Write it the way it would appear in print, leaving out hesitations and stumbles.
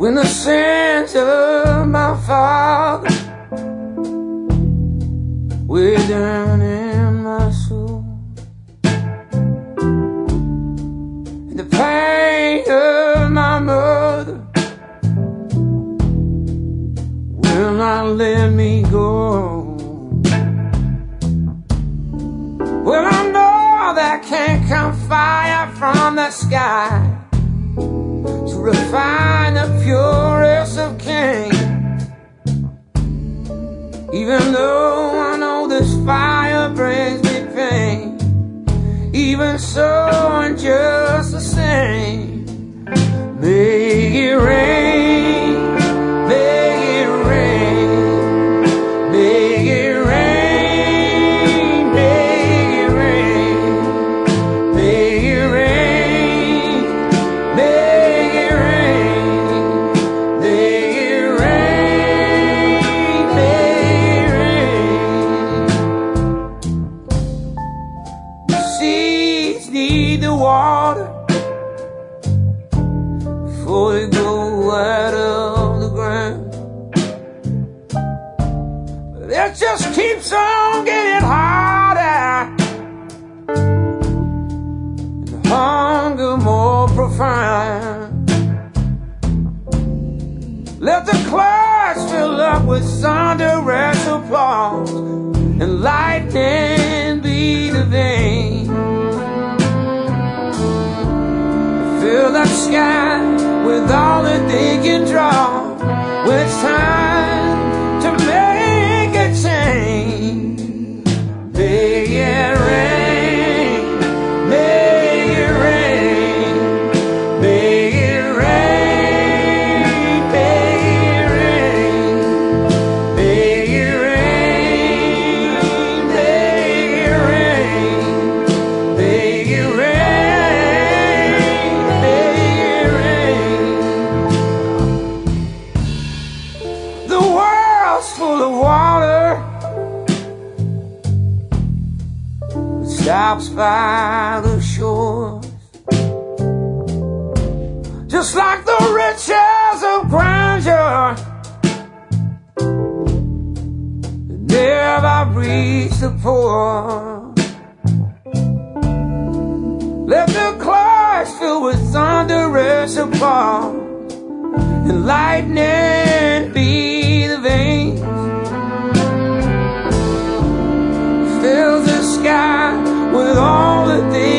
when the sins of my father way down in my soul, and the pain of my mother will not let me go. Well, I know there can't come fire from the sky to refine the purest of kings. Even though I know this fire brings me pain, even so, and just the same, make it rain, make it rain, make it rain, make it rain, make it rain, make it rain, make it rain, make it rain. The seeds need the water before they go out of the ground, but it just keeps on getting harder, and the hunger more profound. Let the clouds fill up with thunderous applause, and lightning be the vein. Fill that sky with all that they can draw, when it's time to make a change. Make it rain, make it rain, make it rain, make it rain, make it rain, make it rain, make it rain. Full of water, it stops by the shores, just like the riches of grandeur that never reach the poor. Let the clouds fill with thunderous applause, and lightning be the veins. Fill the sky with all that they